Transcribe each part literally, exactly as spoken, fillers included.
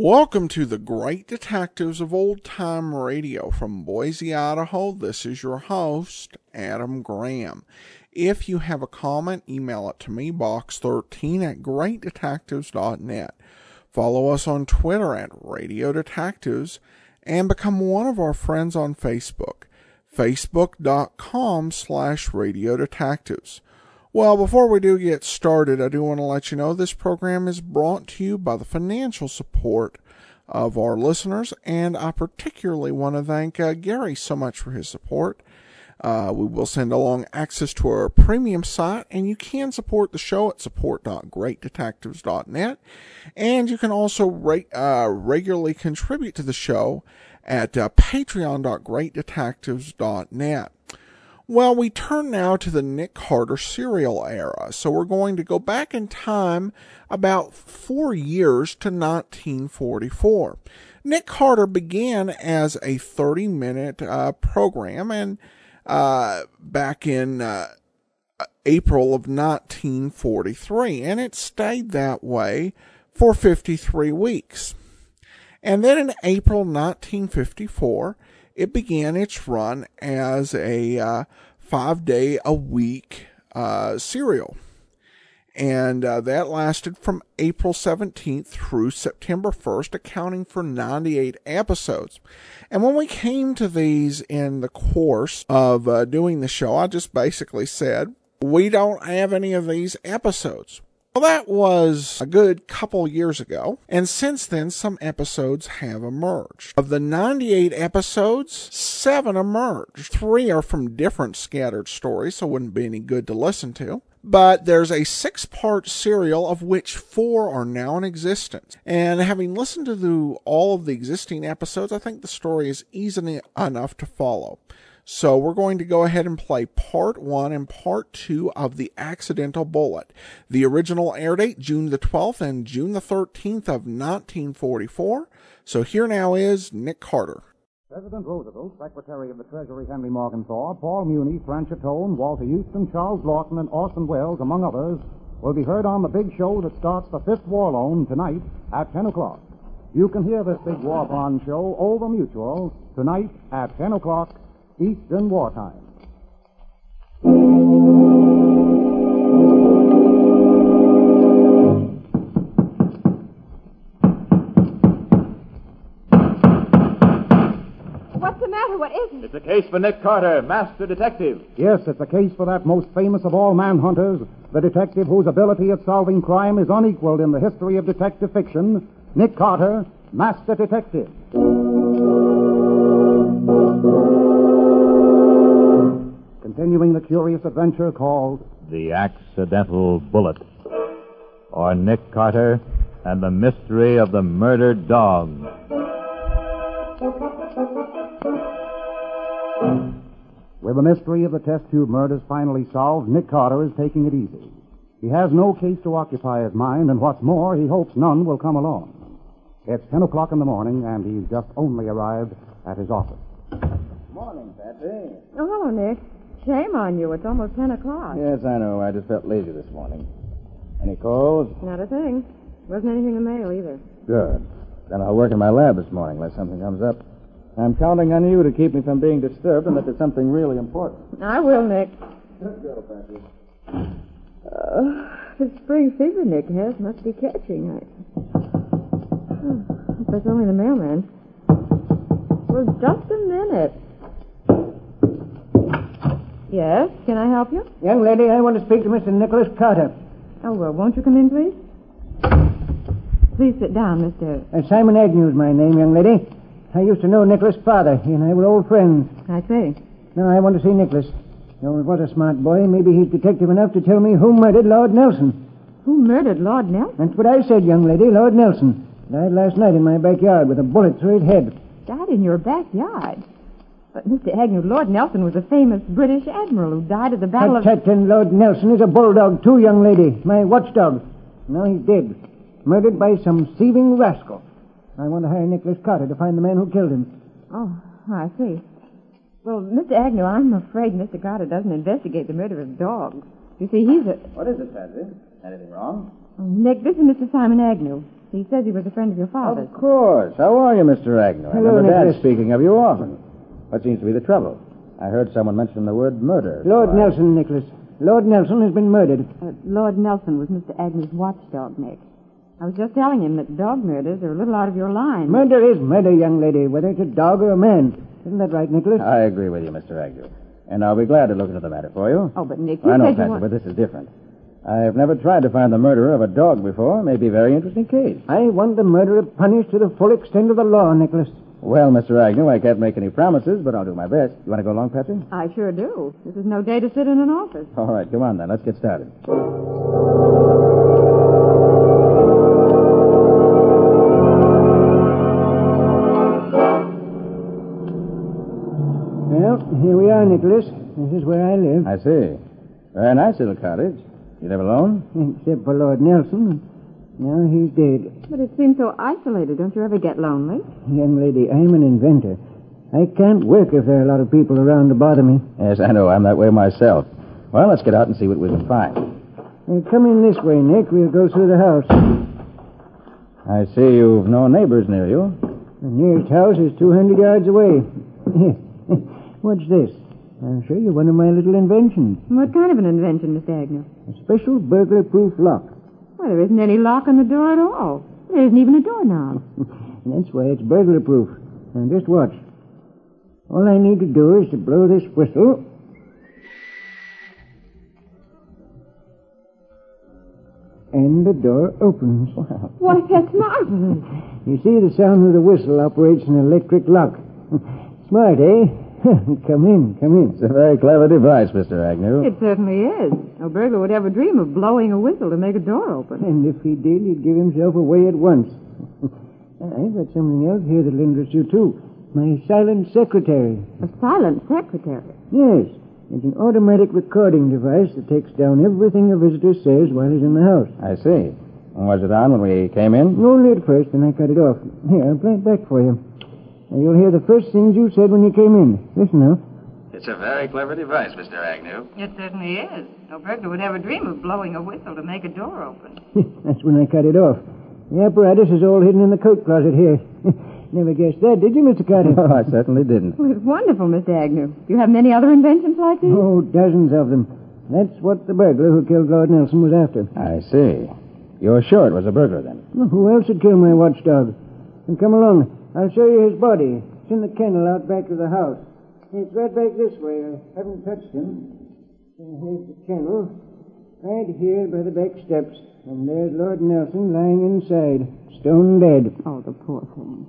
Welcome to the Great Detectives of Old Time Radio from Boise, Idaho. This is your host, Adam Graham. If you have a comment, email it to me, box thirteen at great detectives dot net. Follow us on Twitter at Radio Detectives and become one of our friends on Facebook, facebook.com slash Radio Detectives. Well, before we do get started, I do want to let you know this program is brought to you by the financial support of our listeners, and I particularly want to thank uh, Gary so much for his support. Uh, we will send along access to our premium site, and you can support the show at support dot great detectives dot net, and you can also re- uh, regularly contribute to the show at uh, patreon dot great detectives dot net. Well, we turn now to the Nick Carter serial era, so we're going to go back in time about four years to nineteen forty-four. Nick Carter began as a thirty-minute uh, program, and uh, back in uh, April of nineteen forty-three, and it stayed that way for fifty-three weeks. And then in April nineteen fifty-four, it began its run as a uh, five-day-a-week uh, serial. And uh, that lasted from April seventeenth through September first, accounting for ninety-eight episodes. And when we came to these in the course of uh, doing the show, I just basically said, we don't have any of these episodes. Well, that was a good couple years ago, and since then, some episodes have emerged. Of the ninety-eight episodes, seven emerged. Three are from different scattered stories, so it wouldn't be any good to listen to. But there's a six-part serial, of which four are now in existence. And having listened to the, all of the existing episodes, I think the story is easy enough to follow. So we're going to go ahead and play part one and part two of The Accidental Bullet. The original air date, June the twelfth and June the thirteenth of nineteen forty-four. So here now is Nick Carter. President Roosevelt, Secretary of the Treasury Henry Morgenthau, Paul Muni, Frank Chatone, Walter Houston, Charles Lawton, and Orson Welles, among others, will be heard on the big show that starts the fifth War Loan tonight at ten o'clock. You can hear this big war bond show, Old Mutual, tonight at ten o'clock. Eastern Wartime. What's the matter? What is it? It's a case for Nick Carter, Master Detective. Yes, it's a case for that most famous of all manhunters, the detective whose ability at solving crime is unequaled in the history of detective fiction, Nick Carter, Master Detective. Continuing the curious adventure called The Accidental Bullet, or Nick Carter and the Mystery of the Murdered Dog. With the mystery of the test tube murders finally solved, Nick Carter is taking it easy. He has no case to occupy his mind, and what's more, he hopes none will come along. It's ten o'clock in the morning, and he's just only arrived at his office. Morning, Patsy. Oh, hello, Nick. Shame on you. It's almost ten o'clock. Yes, I know. I just felt lazy this morning. Any calls? Not a thing. Wasn't anything in the mail either. Good. Then I'll work in my lab this morning unless something comes up. I'm counting on you to keep me from being disturbed unless it's something really important. I will, Nick. Good girl, Patsy. Uh, the spring fever Nick has must be catching. I... Oh, that's only the mailman. Well, just a minute. Yes, can I help you? Young lady, I want to speak to Mister Nicholas Carter. Oh, well, won't you come in, please? Please sit down, Mister... Uh, Simon Agnew's my name, young lady. I used to know Nicholas' father. He and I were old friends. I see. Now, I want to see Nicholas. Oh, what a smart boy. Maybe he's detective enough to tell me who murdered Lord Nelson. Who murdered Lord Nelson? That's what I said, young lady. Lord Nelson. Died last night in my backyard with a bullet through his head. Died in your backyard? But, Mister Agnew, Lord Nelson was a famous British admiral who died at the Battle of... Tut, tut, and Lord Nelson is a bulldog, too, young lady. My watchdog. Now he's dead. Murdered by some thieving rascal. I want to hire Nicholas Carter to find the man who killed him. Oh, I see. Well, Mister Agnew, I'm afraid Mister Carter doesn't investigate the murder of dogs. You see, he's a... What is it, Patsy? Anything wrong? Oh, Nick, this is Mister Simon Agnew. He says he was a friend of your father's. Of course. How are you, Mister Agnew? I Hello, remember Dad Nicholas. speaking of you often. What seems to be the trouble? I heard someone mention the word murder. Lord so I- Nelson, Nicholas. Lord Nelson has been murdered. Uh, Lord Nelson was Mister Agnew's watchdog, Nick. I was just telling him that dog murders are a little out of your line. Murder is murder, young lady, whether it's a dog or a man. Isn't that right, Nicholas? I agree with you, Mister Agnew. And I'll be glad to look into the matter for you. Oh, but Nick, you I know, said you Patsy, want... but this is different. I've never tried to find the murderer of a dog before. May be a very interesting case. I want the murderer punished to the full extent of the law, Nicholas. Well, Mister Agnew, I can't make any promises, but I'll do my best. You want to go along, Patsy? I sure do. This is no day to sit in an office. All right, come on then. Let's get started. Well, here we are, Nicholas. This is where I live. I see. Very nice little cottage. You live alone? Except for Lord Nelson. Now he's dead. But it seems so isolated. Don't you ever get lonely? Young lady, I'm an inventor. I can't work if there are a lot of people around to bother me. Yes, I know. I'm that way myself. Well, let's get out and see what we can find. Uh, come in this way, Nick. We'll go through the house. I see you've no neighbors near you. The nearest house is two hundred yards away. What's this? I'll show you one of my little inventions. What kind of an invention, Mister Agnew? A special burglar-proof lock. Well, there isn't any lock on the door at all. There isn't even a doorknob. And that's why it's burglar-proof. Now, just watch. All I need to do is to blow this whistle. And the door opens. Why, that's marvelous. You see, the sound of the whistle operates an electric lock. Smart, eh? Come in, come in. It's a very clever device, Mister Agnew. It certainly is. No burglar would ever dream of blowing a whistle to make a door open. And if he did, he'd give himself away at once. I've got something else here that'll interest you, too. My silent secretary. A silent secretary. Yes. It's an automatic recording device that takes down everything a visitor says while he's in the house. I see. And was it on when we came in? Only at first, and I cut it off. Here, I'll play it back for you. Now, you'll hear the first things you said when you came in. Listen now. It's a very clever device, Mister Agnew. It certainly is. No burglar would ever dream of blowing a whistle to make a door open. That's when I cut it off. The apparatus is all hidden in the coat closet here. Never guessed that, did you, Mister Carter? Oh, I certainly didn't. Well, it's wonderful, Mister Agnew. Do you have many other inventions like these? Oh, dozens of them. That's what the burglar who killed Lord Nelson was after. I see. You're sure it was a burglar, then? Well, who else would kill my watchdog? And come along. I'll show you his body. It's in the kennel out back of the house. It's right back this way. I haven't touched him. And here's the kennel. Right here by the back steps. And there's Lord Nelson lying inside. Stone dead. Oh, the poor thing.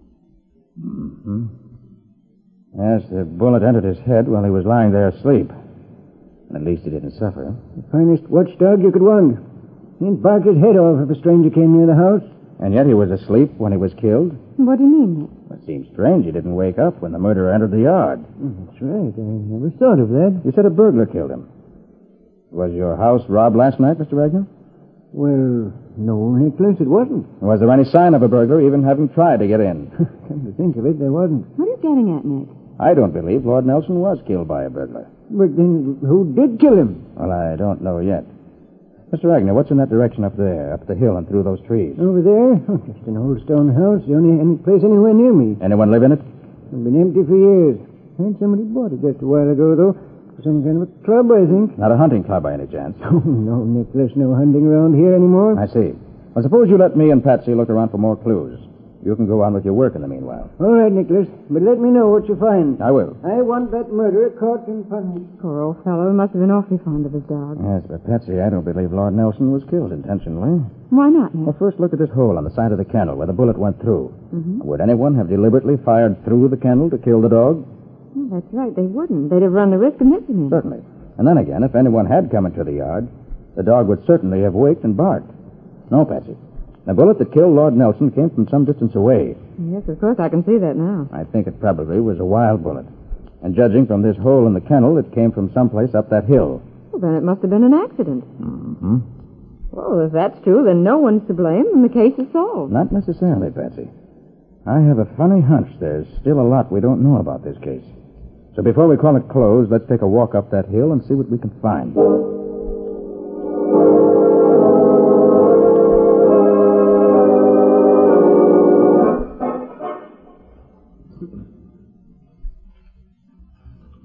Mm-hmm. Yes, the bullet entered his head while he was lying there asleep. At least he didn't suffer. The finest watchdog you could want. He'd bark his head off if a stranger came near the house. And yet he was asleep when he was killed. What do you mean, Nick? It seems strange he didn't wake up when the murderer entered the yard. That's right. I never thought of that. You said a burglar killed him. Was your house robbed last night, Mister Wagner? Well, no, Nicholas, it wasn't. Was there any sign of a burglar even having tried to get in? Come to think of it, there wasn't. What are you getting at, Nick? I don't believe Lord Nelson was killed by a burglar. But then who did kill him? Well, I don't know yet. Mister Wagner, what's in that direction up there, up the hill and through those trees? Over there? Oh, just an old stone house. The only any place anywhere near me. Anyone live in it? It's been empty for years. Heard somebody bought it just a while ago, though. For some kind of a club, I think. Not a hunting club by any chance? Oh, no, Nicholas, no hunting around here anymore. I see. Well, suppose you let me and Patsy look around for more clues. You can go on with your work in the meanwhile. All right, Nicholas, but let me know what you find. I will. I want that murderer caught and punished. Poor old fellow. He must have been awfully fond of his dog. Yes, but Patsy, I don't believe Lord Nelson was killed intentionally. Why not, Nick? Well, first look at this hole on the side of the kennel where the bullet went through. Mm-hmm. Would anyone have deliberately fired through the kennel to kill the dog? Well, that's right. They wouldn't. They'd have run the risk of missing him. Certainly. And then again, if anyone had come into the yard, the dog would certainly have waked and barked. No, Patsy. The bullet that killed Lord Nelson came from some distance away. Yes, of course, I can see that now. I think it probably was a wild bullet. And judging from this hole in the kennel, it came from someplace up that hill. Well, then it must have been an accident. Mm-hmm. Well, if that's true, then no one's to blame, and the case is solved. Not necessarily, Patsy. I have a funny hunch there's still a lot we don't know about this case. So before we call it closed, let's take a walk up that hill and see what we can find.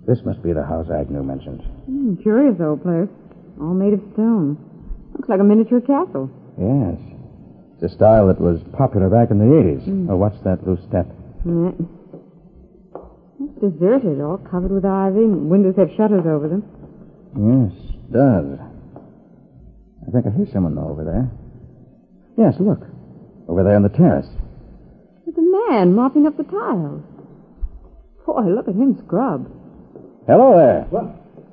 This must be the house Agnew mentioned. Mm, curious old place. All made of stone. Looks like a miniature castle. Yes. It's a style that was popular back in the eighties. Mm. Oh, what's that loose step? Yeah. It's deserted, all covered with ivy, and windows have shutters over them. Yes, it does. I think I hear someone over there. Yes, look. Over there on the terrace. There's a man mopping up the tiles. Boy, look at him scrub. Hello there. What?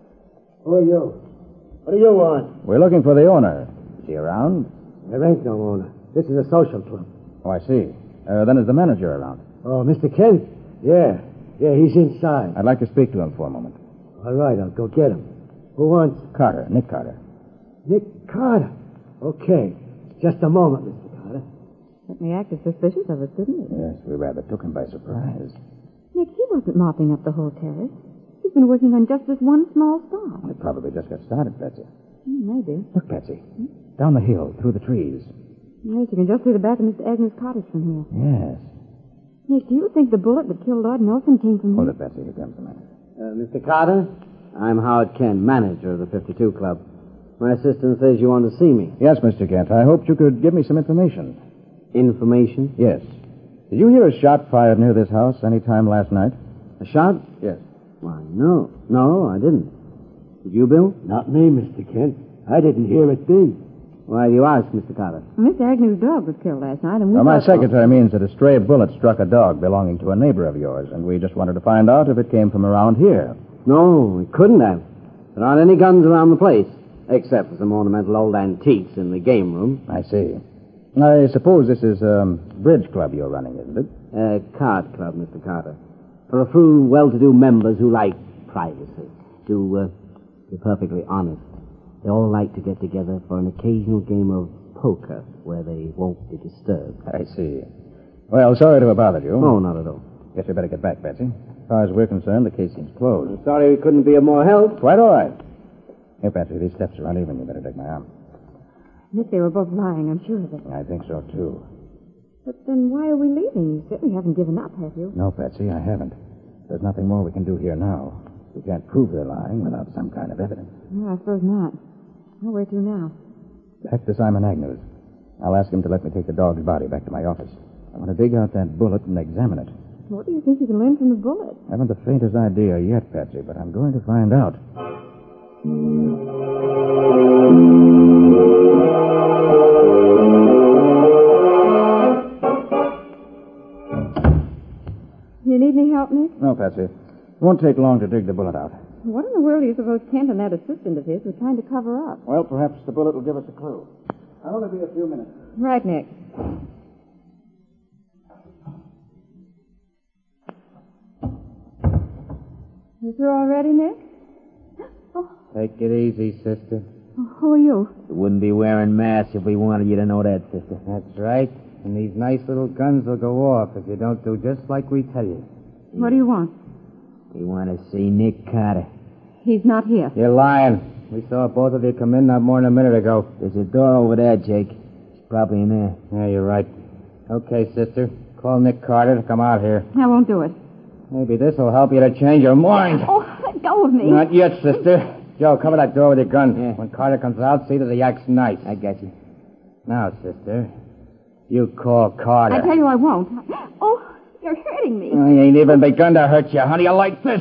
Who are you? What do you want? We're looking for the owner. Is he around? There ain't no owner. This is a social club. Oh, I see. Uh, then is the manager around? Oh, Mister Kent? Yeah. Yeah, he's inside. I'd like to speak to him for a moment. All right, I'll go get him. Who wants? Carter, Nick Carter. Nick Carter. Okay. Just a moment, Mister Carter. Certainly acted suspicious of us, didn't he? Yes, we rather took him by surprise. Nick, he wasn't mopping up the whole terrace. He's been working on just this one small spot. It probably just got started, Betsy. Hmm, maybe. Look, Betsy. Down the hill, through the trees. Yes, you can just see the back of Mister Agnew's cottage from here. Yes. Nick, do you think the bullet that killed Lord Nelson came from Hold here? it, Betsy. Here comes the man. Uh, Mister Carter, I'm Howard Kent, manager of the fifty-two Club. My assistant says you want to see me. Yes, Mister Kent. I hoped you could give me some information. Information? Yes. Did you hear a shot fired near this house any time last night? A shot? Yes. Why, no. No, I didn't. Did you, Bill? Not me, Mister Kent. I didn't hear a thing. Why do you ask, Mister Carter? Well, Mister Agnew's dog was killed last night, and we Well, my thought- secretary means that a stray bullet struck a dog belonging to a neighbor of yours, and we just wanted to find out if it came from around here. No, it couldn't have. There aren't any guns around the place, except for some ornamental old antiques in the game room. I see. I suppose this is a um, bridge club you're running, isn't it? A card club, Mister Carter. For a few well-to-do members who like privacy. To uh, be perfectly honest, they all like to get together for an occasional game of poker where they won't be disturbed. I see. Well, sorry to have bothered you. Oh, not at all. Guess we better get back, Betsy. As far as we're concerned, the case seems closed. I'm sorry we couldn't be of more help. Quite all right. Here, Betsy, these steps are uneven. You better take my arm. Nick, they were both lying, I'm sure of it. I think so, too. But then why are we leaving? You certainly haven't given up, have you? No, Betsy, I haven't. There's nothing more we can do here now. We can't prove they're lying without some kind of evidence. No, I suppose not. Well, where to now? Back to Simon Agnew's. I'll ask him to let me take the dog's body back to my office. I want to dig out that bullet and examine it. What do you think you can learn from the bullet? I haven't the faintest idea yet, Betsy, but I'm going to find out. You need any help, Nick? No, Patsy. It won't take long to dig the bullet out. What in the world do you suppose Kent and that assistant of his were trying to cover up? Well, perhaps the bullet will give us a clue. I'll only be a few minutes. Right, Nick. You through already, Nick? Oh, Take it easy, sister. who are you? We wouldn't be wearing masks if we wanted you to know that, sister. That's right. And these nice little guns will go off if you don't do just like we tell you. What do you want? We want to see Nick Carter. He's not here. You're lying. We saw both of you come in not more than a minute ago. There's a door over there, Jake. It's probably in there. Yeah, you're right. Okay, sister. Call Nick Carter to come out here. I won't do it. Maybe this will help you to change your mind. Oh, let go of me. Not yet, sister. Joe, cover that door with your gun. Yeah. When Carter comes out, see that he acts nice. I got you. Now, sister, you call Carter. I tell you I won't. Oh, you're hurting me. I ain't even begun to hurt you. How do you like this?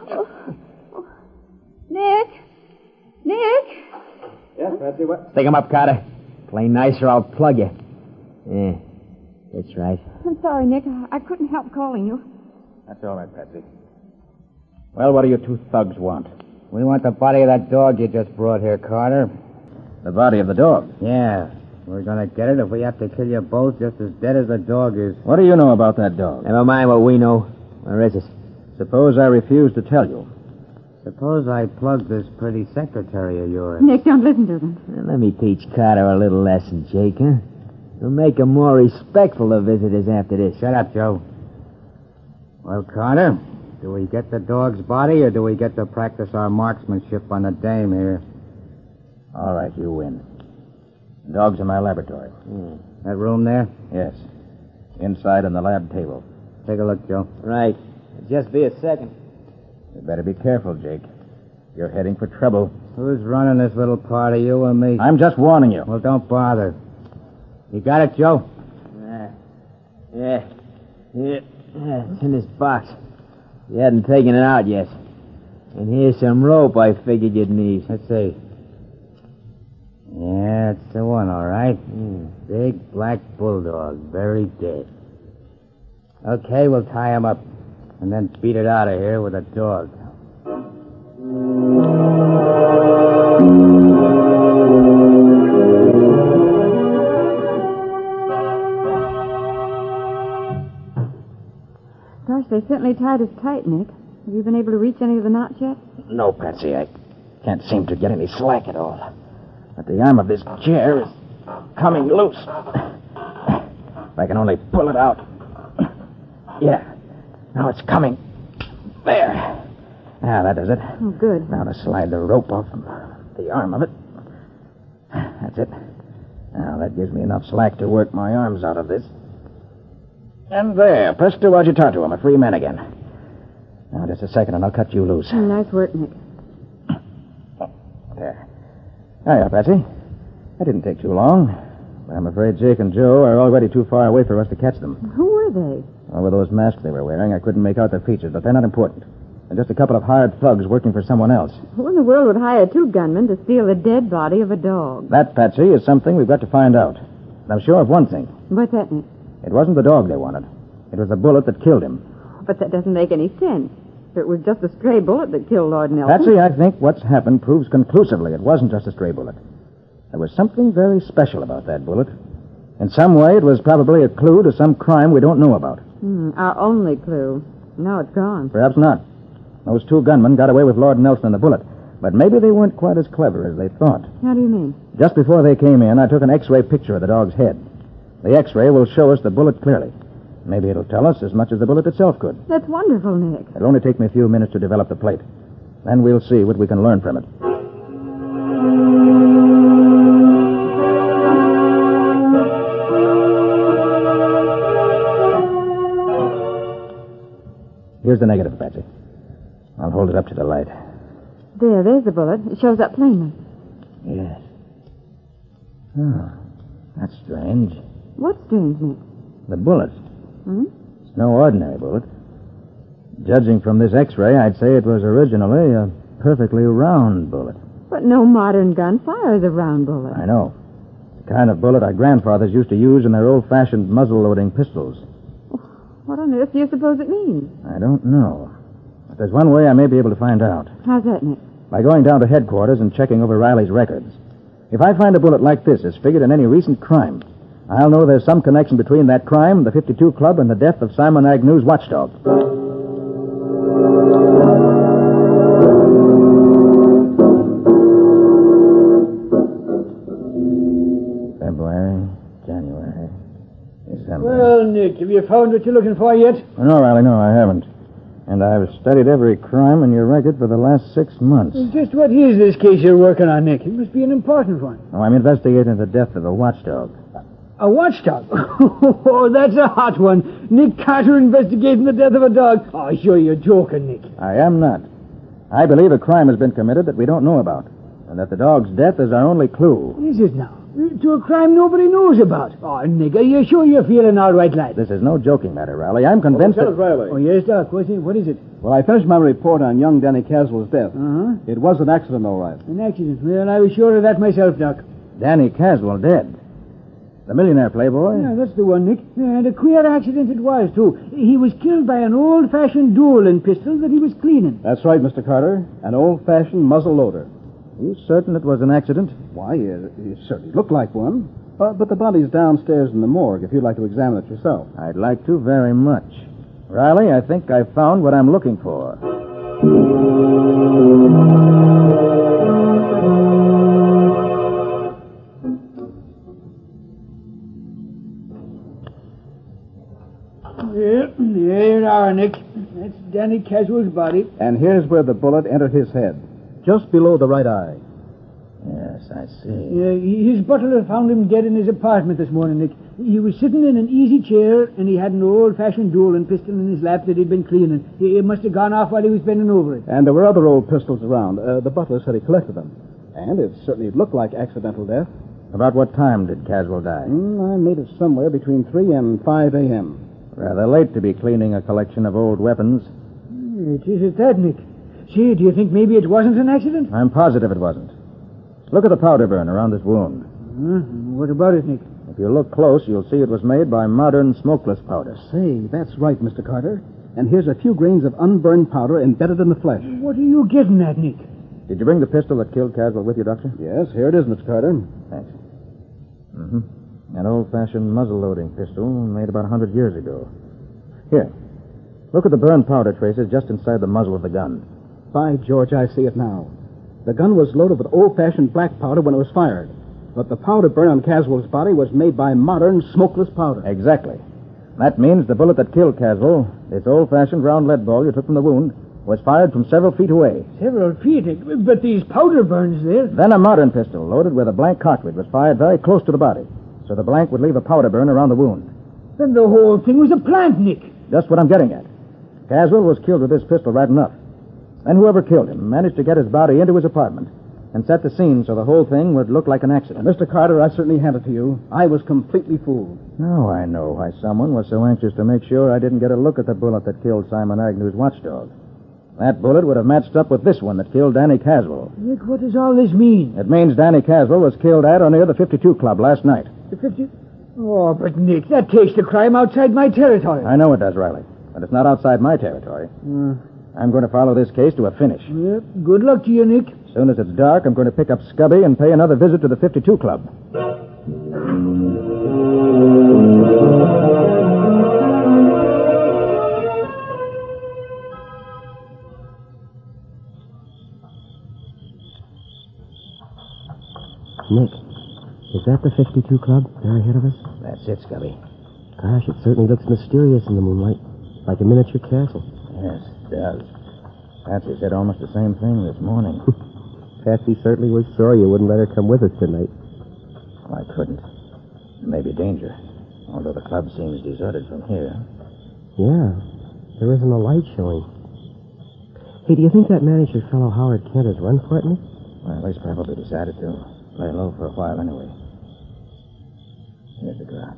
Nick? Nick? Yes, Patsy, what? Stick him up, Carter. Play nice or I'll plug you. Yeah, that's right. I'm sorry, Nick. I, I couldn't help calling you. That's all right, Patsy. Well, what do you two thugs want? We want the body of that dog you just brought here, Carter. The body of the dog. Yeah. We're gonna get it if we have to kill you both just as dead as the dog is. What do you know about that dog? Never mind what we know. Where is it? Suppose I refuse to tell you. Suppose I plug this pretty secretary of yours. Nick, don't listen to them. Well, let me teach Carter a little lesson, Jake, huh? It'll make him more respectful of visitors after this. Shut up, Joe. Well, Carter, do we get the dog's body or do we get to practice our marksmanship on the dame here? All right, you win. The dog's in my laboratory. Hmm. That room there? Yes. Inside on the lab table. Take a look, Joe. Right. Just be a second. You better be careful, Jake. You're heading for trouble. Who's running this little party, you or me? I'm just warning you. Well, don't bother. You got it, Joe? Uh, yeah. Yeah. Yeah, it's in this box. You hadn't taken it out yet. And here's some rope I figured you'd need. Let's see. Yeah, it's the one, all right. Mm, big black bulldog, very dead. Okay, we'll tie him up and then beat it out of here with a dog. Gosh, they certainly tied us tight, Nick. Have you been able to reach any of the knots yet? No, Patsy, I can't seem to get any slack at all. But the arm of this chair is coming loose. If I can only pull it out. Yeah. Now it's coming. There. Ah, that does it. Oh, good. Now to slide the rope off the arm of it. That's it. Now that gives me enough slack to work my arms out of this. And there. Presto agitato. I'm a free man again. Now, just a second and I'll cut you loose. Oh, nice work, Nick. There. Hiya, Patsy. That didn't take too long. But I'm afraid Jake and Joe are already too far away for us to catch them. Who were they? Well, with those masks they were wearing, I couldn't make out their features, but they're not important. They're just a couple of hired thugs working for someone else. Who in the world would hire two gunmen to steal the dead body of a dog? That, Patsy, is something we've got to find out. And I'm sure of one thing. What's that, Nick? It wasn't the dog they wanted. It was the bullet that killed him. But that doesn't make any sense. If it was just a stray bullet that killed Lord Nelson. Patsy, I think what's happened proves conclusively it wasn't just a stray bullet. There was something very special about that bullet. In some way, it was probably a clue to some crime we don't know about. Hmm, our only clue. Now it's gone. Perhaps not. Those two gunmen got away with Lord Nelson and the bullet. But maybe they weren't quite as clever as they thought. How do you mean? Just before they came in, I took an X-ray picture of the dog's head. The X-ray will show us the bullet clearly. Maybe it'll tell us as much as the bullet itself could. That's wonderful, Nick. It'll only take me a few minutes to develop the plate. Then we'll see what we can learn from it. Here's the negative, Patsy. I'll hold it up to the light. There, there's the bullet. It shows up plainly. Yes. Oh, that's strange. What's strange, Nick? The bullet. Hmm? It's no ordinary bullet. Judging from this X-ray, I'd say it was originally a perfectly round bullet. But no modern gun fires a round bullet. I know. The kind of bullet our grandfathers used to use in their old-fashioned muzzle-loading pistols. What on earth do you suppose it means? I don't know. But there's one way I may be able to find out. How's that, Nick? By going down to headquarters and checking over Riley's records. If I find a bullet like this as figured in any recent crime, I'll know there's some connection between that crime, the fifty-two Club, and the death of Simon Agnew's watchdog. February, January, December. Well, Nick, have you found what you're looking for yet? Oh, no, Riley, no, I haven't. And I've studied every crime in your record for the last six months. Just what is this case you're working on, Nick? It must be an important one. Oh, I'm investigating the death of a watchdog. A watchdog? Oh, that's a hot one. Nick Carter investigating the death of a dog. Oh, sure, you're joking, Nick. I am not. I believe a crime has been committed that we don't know about, and that the dog's death is our only clue. Is it now? To a crime nobody knows about. Oh, Nick, are you sure you're feeling all right, lad? This is no joking matter, Riley. I'm convinced Lieutenant that... Riley. Oh, yes, Doc. What's it? What is it? Well, I finished my report on young Danny Caswell's death. Uh-huh. It was an accident, all right. An accident. Well, I was sure of that myself, Doc. Danny Caswell dead. The millionaire playboy? Yeah, that's the one, Nick. And a queer accident it was, too. He was killed by an old-fashioned dueling pistol that he was cleaning. That's right, Mister Carter. An old-fashioned muzzle loader. You certain it was an accident? Why, it, it certainly looked like one. Uh, but the body's downstairs in the morgue, if you'd like to examine it yourself. I'd like to very much. Riley, I think I've found what I'm looking for. Yeah, there you are, Nick. That's Danny Caswell's body. And here's where the bullet entered his head, just below the right eye. Yes, I see. Uh, his butler found him dead in his apartment this morning, Nick. He was sitting in an easy chair, and he had an old-fashioned dueling pistol in his lap that he'd been cleaning. It must have gone off while he was bending over it. And there were other old pistols around. Uh, the butler said he collected them. And it certainly looked like accidental death. About what time did Caswell die? Mm, I made it somewhere between three and five a.m. Rather late to be cleaning a collection of old weapons. It is at that, Nick. See, do you think maybe it wasn't an accident? I'm positive it wasn't. Look at the powder burn around this wound. Uh, what about it, Nick? If you look close, you'll see it was made by modern smokeless powder. Say, that's right, Mister Carter. And here's a few grains of unburned powder embedded in the flesh. What are you getting at, Nick? Did you bring the pistol that killed Caswell with you, Doctor? Yes, here it is, Mister Carter. Thanks. Mm-hmm. An old-fashioned muzzle-loading pistol made about a hundred years ago. Here. Look at the burned powder traces just inside the muzzle of the gun. By George, I see it now. The gun was loaded with old-fashioned black powder when it was fired. But the powder burn on Caswell's body was made by modern smokeless powder. Exactly. That means the bullet that killed Caswell, this old-fashioned round lead ball you took from the wound, was fired from several feet away. Several feet? But these powder burns there. Then a modern pistol, loaded with a blank cartridge, was fired very close to the body, so the blank would leave a powder burn around the wound. Then the whole thing was a plant, Nick. Just what I'm getting at. Caswell was killed with this pistol right enough. Then whoever killed him managed to get his body into his apartment and set the scene so the whole thing would look like an accident. Mister Carter, I certainly hand it to you. I was completely fooled. Now I know why someone was so anxious to make sure I didn't get a look at the bullet that killed Simon Agnew's watchdog. That bullet would have matched up with this one that killed Danny Caswell. Nick, what does all this mean? It means Danny Caswell was killed at or near the fifty-two Club last night. The fifty... Oh, but Nick, that takes the crime outside my territory. I know it does, Riley. But it's not outside my territory. Uh, I'm going to follow this case to a finish. Yep. Good luck to you, Nick. As soon as it's dark, I'm going to pick up Scubby and pay another visit to the fifty-two Club. Nick, is that the fifty-two Club there ahead of us? That's it, Scubby. Gosh, it certainly looks mysterious in the moonlight, like a miniature castle. Yes, it does. Patsy said almost the same thing this morning. Patsy certainly was sorry you wouldn't let her come with us tonight. Well, I couldn't. There may be danger, although the club seems deserted from here. Yeah, there isn't a light showing. Hey, do you think that manager fellow Howard Kent has run for it, Nick? Well, he's probably decided to play low for a while anyway. Here's the garage.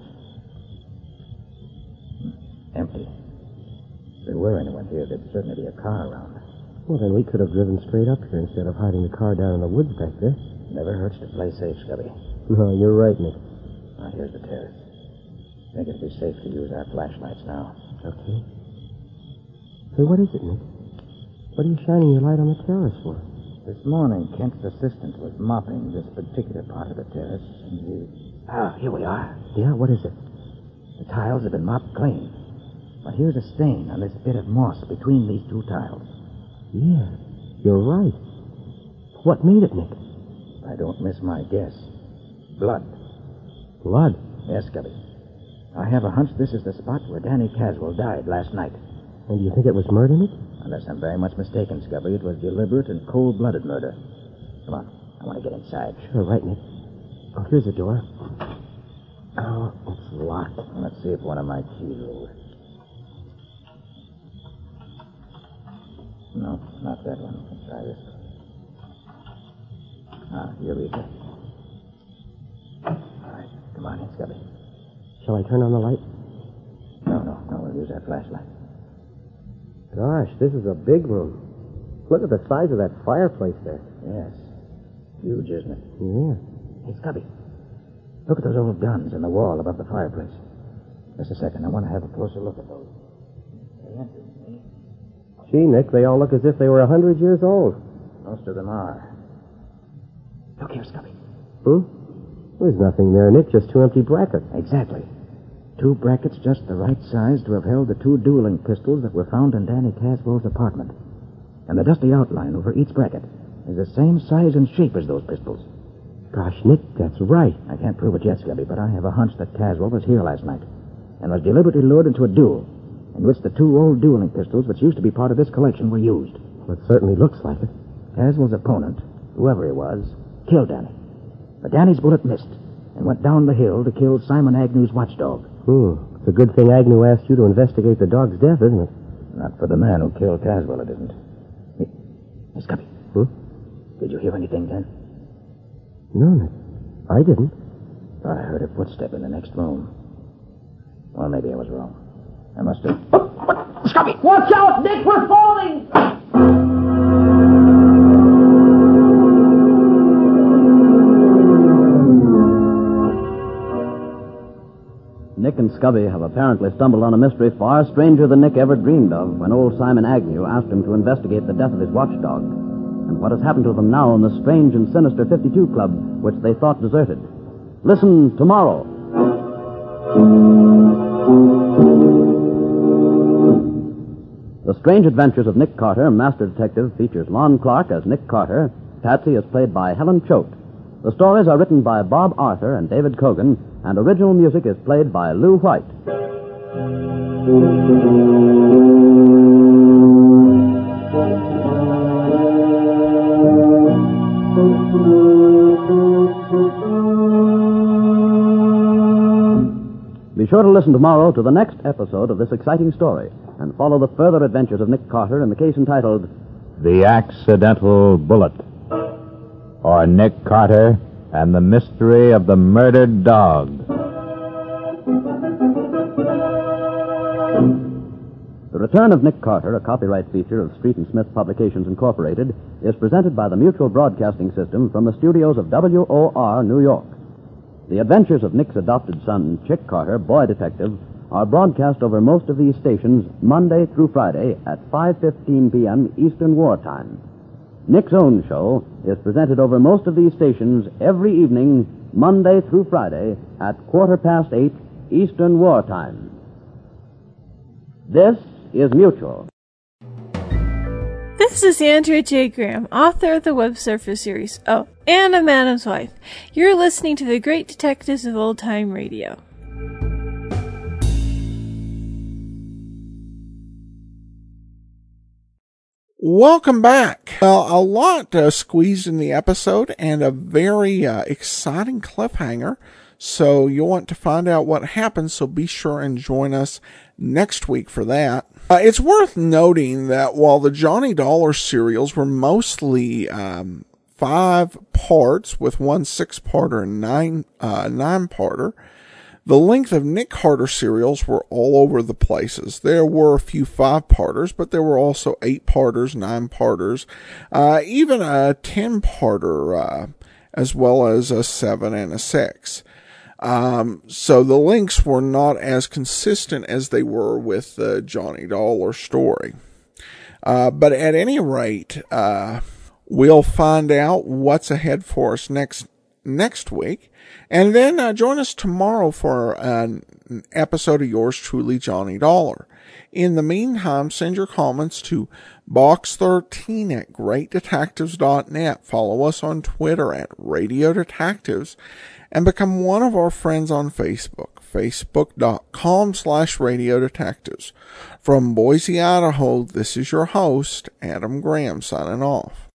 Empty. If there were anyone here, there'd certainly be a car around. Well, then we could have driven straight up here instead of hiding the car down in the woods back there. Never hurts to play safe, Scubby. No, you're right, Nick. Now, here's the terrace. I think it'd be safe to use our flashlights now. Okay. Hey, what is it, Nick? What are you shining your light on the terrace for? This morning, Kent's assistant was mopping this particular part of the terrace, and he... Ah, here we are. Yeah, what is it? The tiles have been mopped clean. But here's a stain on this bit of moss between these two tiles. Yeah, you're right. What made it, Nick? I don't miss my guess. Blood. Blood? Yes, Scubby. I have a hunch this is the spot where Danny Caswell died last night. And do you think it was murder, Nick? Unless I'm very much mistaken, Scubby, it was deliberate and cold-blooded murder. Come on, I want to get inside. Sure, right, Nick. Oh, here's the door. Oh, it's locked. Let's see if one of my keys will work. No, not that one. Let's try this. Ah, here we go. All right, come on in, Scubby. Shall I turn on the light? No, no, no, we'll use our flashlight. Gosh, this is a big room. Look at the size of that fireplace there. Yes. Huge, isn't it? Yeah. Hey, Scubby, look at those old guns in the wall above the fireplace. Just a second, I want to have a closer look at those. They're empty, see? Gee, Nick, they all look as if they were a hundred years old. Most of them are. Look here, Scubby. Hmm? There's nothing there, Nick, just two empty brackets. Exactly. Two brackets just the right size to have held the two dueling pistols that were found in Danny Caswell's apartment. And the dusty outline over each bracket is the same size and shape as those pistols. Gosh, Nick, that's right. I can't prove it yet, Scubby, but I have a hunch that Caswell was here last night and was deliberately lured into a duel in which the two old dueling pistols, which used to be part of this collection, were used. Well, it certainly looks like it. Caswell's opponent, whoever he was, killed Danny. But Danny's bullet missed and went down the hill to kill Simon Agnew's watchdog. Hmm. It's a good thing Agnew asked you to investigate the dog's death, isn't it? Not for the man who killed Caswell, it isn't. Hey, hey Scubby. Hmm? Did you hear anything then? No, Nick. I didn't. Thought I heard a footstep in the next room. Well, maybe I was wrong. I must have... Scubby! Watch out, Nick! We're falling! Nick and Scubby have apparently stumbled on a mystery far stranger than Nick ever dreamed of when old Simon Agnew asked him to investigate the death of his watchdog, and what has happened to them now in the strange and sinister fifty-two Club, which they thought deserted. Listen tomorrow. The Strange Adventures of Nick Carter, Master Detective, features Lon Clark as Nick Carter. Patsy is played by Helen Choate. The stories are written by Bob Arthur and David Cogan, and original music is played by Lou White. Be sure to listen tomorrow to the next episode of this exciting story and follow the further adventures of Nick Carter in the case entitled The Accidental Bullet, or Nick Carter and the Mystery of the Murdered Dog. The Return of Nick Carter, a copyright feature of Street and Smith Publications, Incorporated, is presented by the Mutual Broadcasting System from the studios of W O R, New York. The adventures of Nick's adopted son, Chick Carter, boy detective, are broadcast over most of these stations Monday through Friday at five fifteen p.m. Eastern Wartime. Nick's own show is presented over most of these stations every evening, Monday through Friday, at quarter past eight Eastern Wartime. This is Mutual. This is Andrea J. Graham, author of the Web Surfer series. Oh, and a Madam's Wife. You're listening to the Great Detectives of Old Time Radio. Welcome back. Well, a lot uh, squeezed in the episode and a very uh, exciting cliffhanger. So you'll want to find out what happens, so be sure and join us next week for that. Uh, it's worth noting that while the Johnny Dollar serials were mostly um, five parts with one six-parter and nine uh, nine-parter, the length of Nick Carter serials were all over the places. There were a few five-parters, but there were also eight-parters, nine-parters, uh, even a ten-parter, uh, as well as a seven and a six. Um, so the links were not as consistent as they were with the Johnny Dollar story. Uh, but at any rate, uh, we'll find out what's ahead for us next next week. And then uh, join us tomorrow for an episode of yours truly, Johnny Dollar. In the meantime, send your comments to box thirteen at great detectives dot net. Follow us on Twitter at Radio Detectives. And become one of our friends on Facebook, facebook.com slash Radio Detectives. From Boise, Idaho, this is your host, Adam Graham, signing off.